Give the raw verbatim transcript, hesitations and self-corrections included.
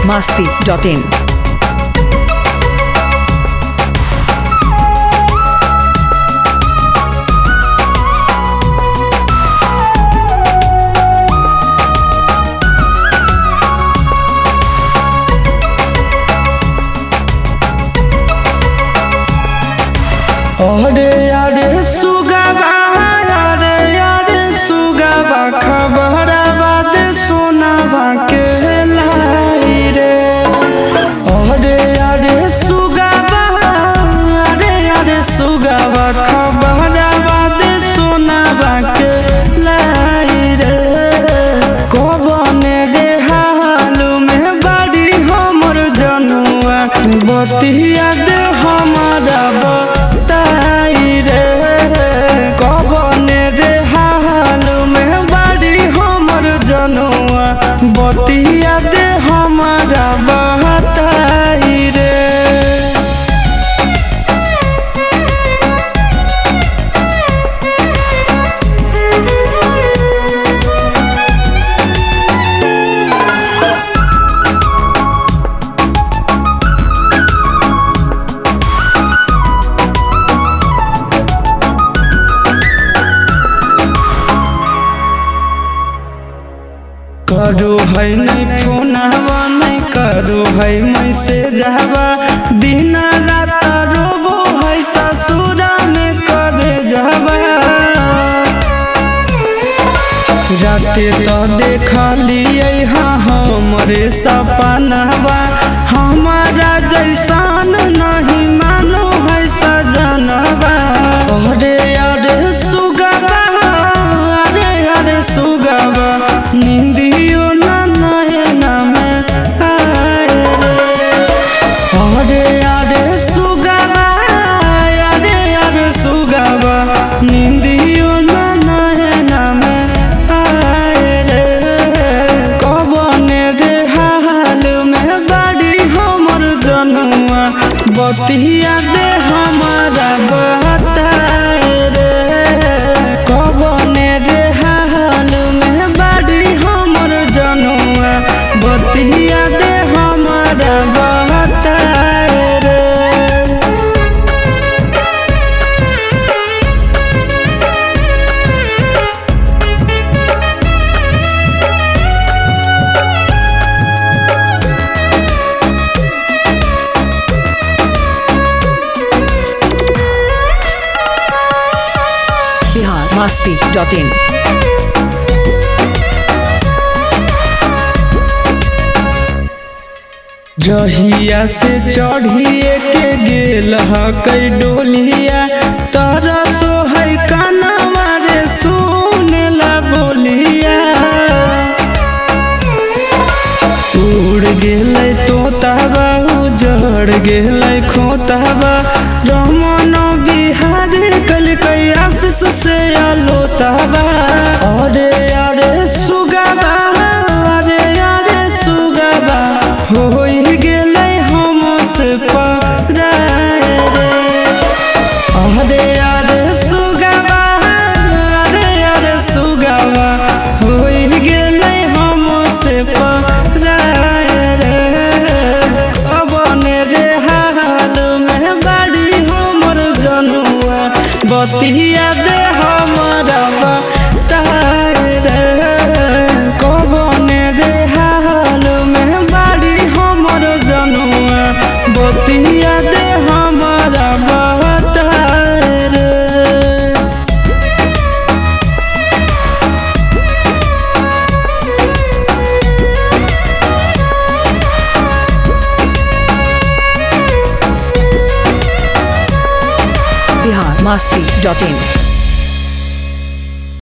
masti dot in. अरे अरे सुगवा अरे अरे सुगवा खबरवा दे सोनावा के लाई रे। अरे अरे सुगवा अरे अरे सुगवा खबरवा दे सोनावा के लाई रे। कबने रे हालू में बाड़ी हमर जनुआ बतिया दे हमारा बतिया दे हमारा बहताई रे। करो है नहीं फोनवा नहीं करो है मैसेजवा दिन रात रोबो है ससुरा में करे जावा। राते तो देखा लिए हाँ हमरे सपनवा हमारा जैसान नहीं मानो है सजनवा। अरे अरे सुगवा अरे अरे सुगवा नींदियो ना नैना में आए रे। अरे अरे सुगवा अरे अरे सुगवा नींदियो ना नैना में आए रे। कबने रे हाल में बाड़ी हमर जनुआ बतिया दे हमारा बहताए रे। कबने रे हाल में बाड़ी हमर जनुआ बतिया दे हमारा बहताए रे। Bihar masti dot in. जहिया से चढ़िए के गेल हकई डोलिया तारा सो है कानवा रे सुनेला बोलिया। उड़ गेलै तोताबा उजड़ गेलै खोताबा रमन बिहारी कलकै आशीष से अलोताबा। अरे अरे सुगवा अरे अरे सुगवा हो गेलै हमसे पराए रे। अरे अरे सुगवा अरे अरे सुगवा हो गेलै हमसे पराए रे। अबने रे हाल में बाड़ी हमर जनुआ बतिया दे हमारा बताए रे। कबने रे हाल में बाड़ी हमर जनुआ बतिया दे हमारा बताए रे। Bihar masti dot in.